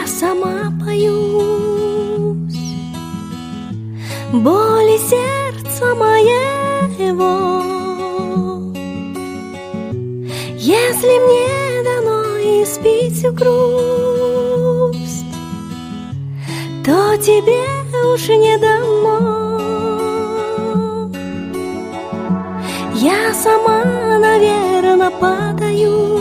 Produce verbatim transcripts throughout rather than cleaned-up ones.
сама боюсь боли сердца моего. Если мне дано испить всю грусть, то тебе уж не дано. Я сама, наверно, падаю,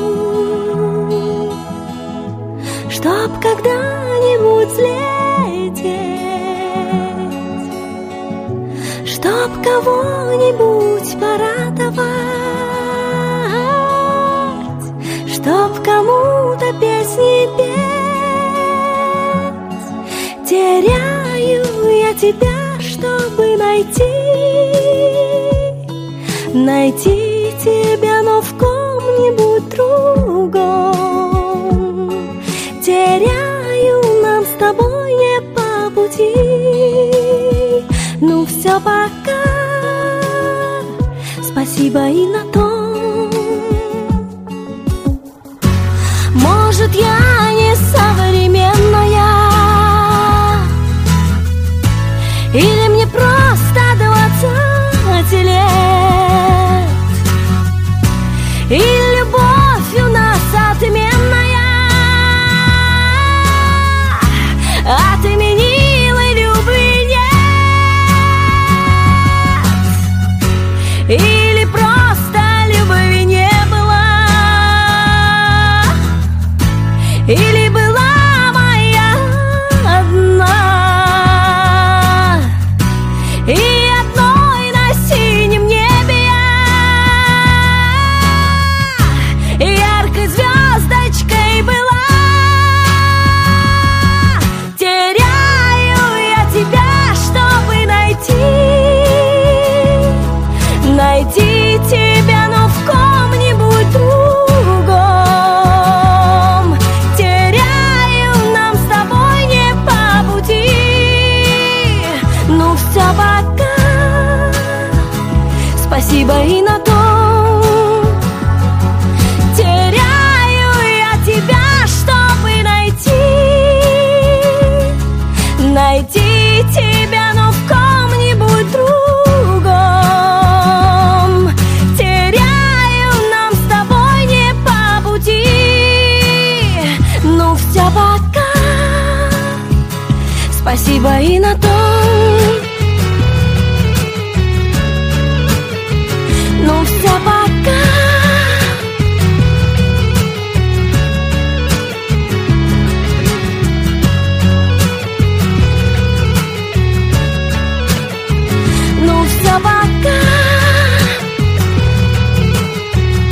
чтоб когда-нибудь взлететь, чтоб кого-нибудь порадовать, чтоб кому-то песни петь. Теряю я тебя, чтобы найти, найти тебя, но в ком-нибудь другом. Теряю, нам с тобой не по пути. Ну все, пока, спасибо и на том. Может, я не современная, или мне просто двадцать лет, и любовь у нас отменная, отменила любви нет, или просто любви не было, или была моя одна, и одной на синем небе я яркой звездочкой была. Теряю я тебя, чтобы найти, найти тебя, но в ком-нибудь другом. Теряю, нам с тобой не по пути. Ну все, пока, спасибо и на том. Теряю я тебя, чтобы найти, найти тебя, но в ком-нибудь другом. Теряю, нам с тобой не по пути. Ну все, пока, спасибо и на том. Ну все, пока, ну все, пока.